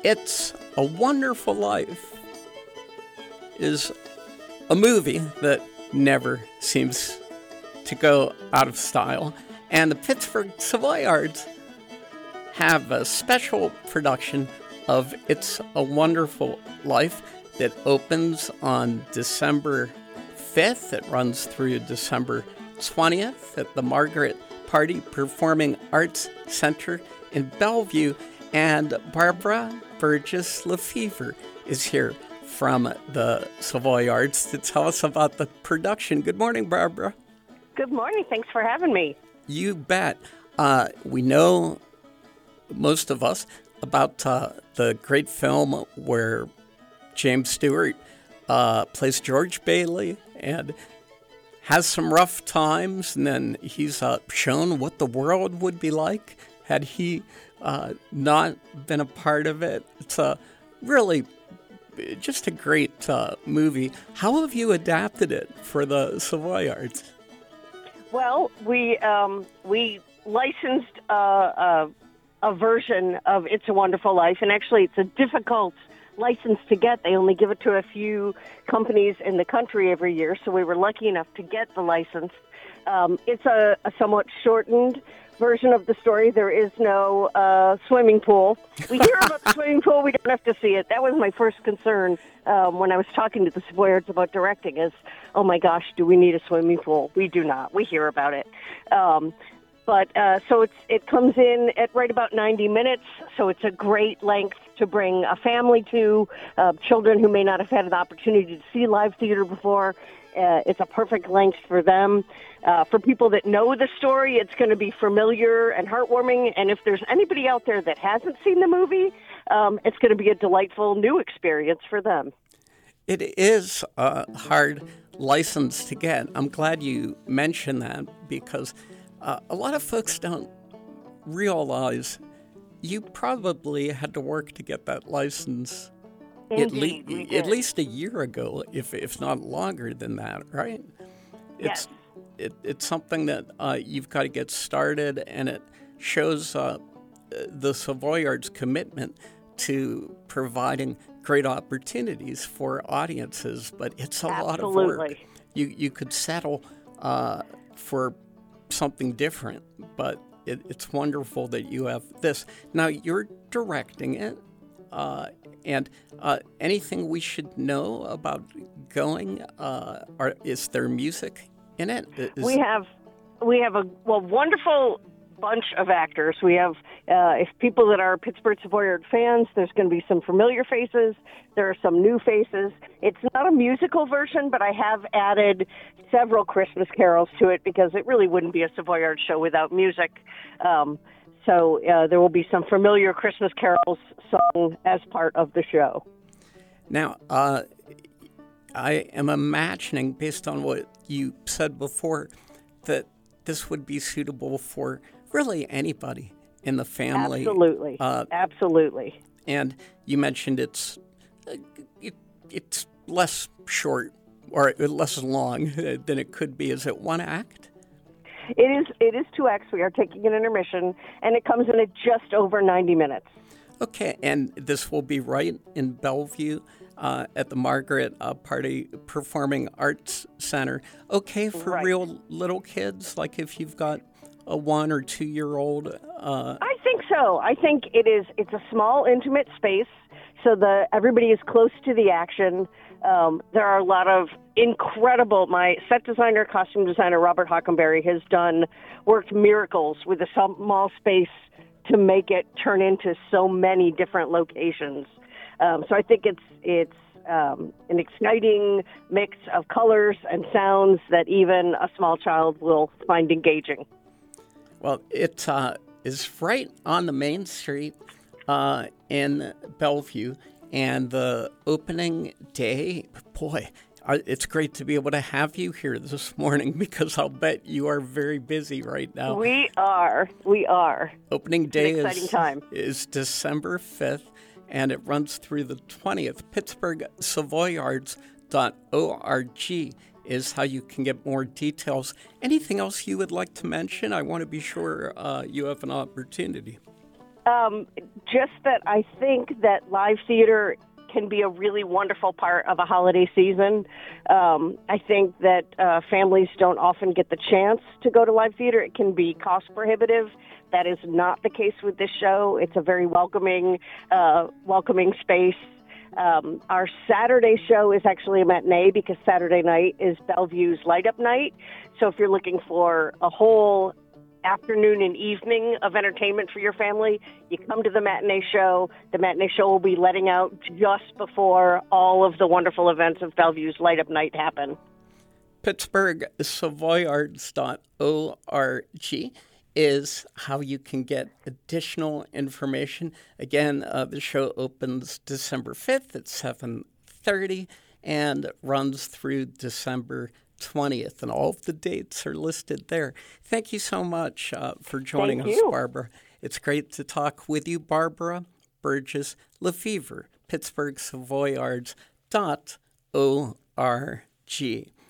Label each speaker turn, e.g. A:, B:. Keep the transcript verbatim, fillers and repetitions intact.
A: It's a Wonderful Life is a movie that never seems to go out of style. And the Pittsburgh Savoyards have a special production of It's a Wonderful Life that opens on December fifth. It runs through December twentieth at the Margaret Party Performing Arts Center in Bellevue. And Barbara Burgess Lefevre is here from the Savoyards to tell us about the production. Good morning, Barbara.
B: Good morning. Thanks for having me.
A: You bet. Uh, we know, most of us, about uh, the great film where James Stewart uh, plays George Bailey and has some rough times, and then he's uh, shown what the world would be like had he uh, not been a part of it. It's a really just a great uh, movie. How have you adapted it for the Savoyards?
B: Well, we um, we licensed uh, a, a version of It's a Wonderful Life, and actually it's a difficult license to get. They only give it to a few companies in the country every year, so we were lucky enough to get the license. Um, it's a, a somewhat shortened version of the story. There is no uh, swimming pool. We hear about the swimming pool. We don't have to see it. That was my first concern um, when I was talking to the Savoyards about directing is, oh my gosh, do we need a swimming pool? We do not. We hear about it. Um, but uh, so it's it comes in at right about ninety minutes, so it's a great length to bring a family to, uh, children who may not have had an opportunity to see live theater before. Uh, it's a perfect length for them. Uh, for people that know the story, it's going to be familiar and heartwarming. And if there's anybody out there that hasn't seen the movie, um, it's going to be a delightful new experience for them.
A: It is a hard license to get. I'm glad you mentioned that because uh, a lot of folks don't realize you probably had to work to get that license
B: Indeed,
A: at, le-
B: we did.
A: at least a year ago, if if not longer than that, right?
B: Yes.
A: It's it, it's something that uh, you've got to get started, and it shows uh, the Savoyards' commitment to providing great opportunities for audiences. But it's a lot of work.
B: Absolutely.
A: You you could settle uh, for something different, but it, it's wonderful that you have this. Now you're directing it. Uh, and uh, anything we should know about going? Uh, are, is there music in it? Is,
B: We have we have a well wonderful bunch of actors. We have uh, if people that are Pittsburgh Savoyard fans, there's going to be some familiar faces. There are some new faces. It's not a musical version, but I have added several Christmas carols to it because it really wouldn't be a Savoyard show without music. Um, So uh, there will be some familiar Christmas carols sung as part of the show.
A: Now, uh, I am imagining, based on what you said before, that this would be suitable for really anybody in the family.
B: Absolutely.
A: Uh,
B: Absolutely.
A: And you mentioned it's uh, it, it's less short or less long than it could be. Is it one act?
B: It is It is two acts. We are taking an intermission, and it comes in at just over ninety minutes.
A: Okay, and this will be right in Bellevue uh, at the Margaret uh, Party Performing Arts Center. Okay for
B: Right.
A: real little kids, like if you've got a one or two year old. Uh,
B: I think so. I think it is. It's a small, intimate space, so the everybody is close to the action. Um, there are a lot of incredible. My set designer, costume designer Robert Hockenberry has done worked miracles with a small space to make it turn into so many different locations. Um, so I think it's it's um, an exciting mix of colors and sounds that even a small child will find engaging.
A: well, it uh, is right on the main street uh, in Bellevue. And the opening day, boy, it's great to be able to have you here this morning because I'll bet you are very busy right now.
B: We are. We are.
A: Opening day
B: It's an exciting
A: is,
B: time.
A: is December fifth, and it runs through the twentieth. Pittsburgh Savoyards dot org is how you can get more details. Anything else you would like to mention? I want to be sure uh, you have an opportunity.
B: Um, just that I think that live theater can be a really wonderful part of a holiday season. Um, I think that uh, families don't often get the chance to go to live theater. It can be cost prohibitive. That is not the case with this show. It's a very welcoming, uh, welcoming space. Um, our Saturday show is actually a matinee because Saturday night is Bellevue's Light Up Night. So if you're looking for a whole afternoon and evening of entertainment for your family, you come to the matinee show. The matinee show will be letting out just before all of the wonderful events of Bellevue's Light Up Night happen.
A: Pittsburgh Savoyards dot org is how you can get additional information. Again, uh, the show opens December fifth at seven thirty and runs through December twentieth, and all of the dates are listed there. Thank you so much uh, for joining
B: Thank
A: us,
B: you.
A: Barbara. It's great to talk with you, Barbara Burgess Lefevre, Pittsburgh Savoyards dot org.